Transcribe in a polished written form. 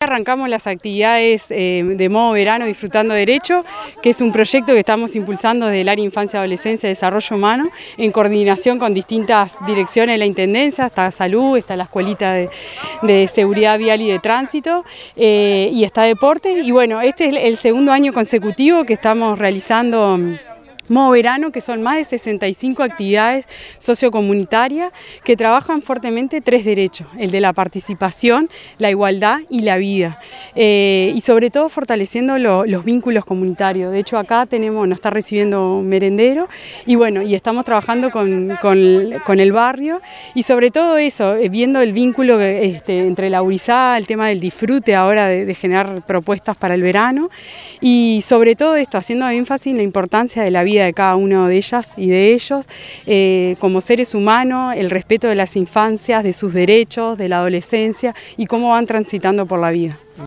arrancamos las actividades de modo verano Disfrutando Derecho, que es un proyecto que estamos impulsando desde el área Infancia, Adolescencia y Desarrollo Humano, en coordinación con distintas direcciones de la Intendencia, está Salud, está la Escuelita de Seguridad Vial y de Tránsito, y está Deporte. Y bueno, este es el segundo año consecutivo que estamos realizando modo verano, que son más de 65 actividades sociocomunitarias que trabajan fuertemente tres derechos: el de la participación, la igualdad y la vida, y sobre todo fortaleciendo los vínculos comunitarios. De hecho, acá nos está recibiendo un merendero y bueno, y estamos trabajando con el barrio, y sobre todo eso, viendo el vínculo entre la gurizada, el tema del disfrute ahora de generar propuestas para el verano, y sobre todo esto, haciendo énfasis en la importancia de la vida de cada uno de ellas y de ellos como seres humanos, el respeto de las infancias, de sus derechos, de la adolescencia y cómo van transitando por la vida.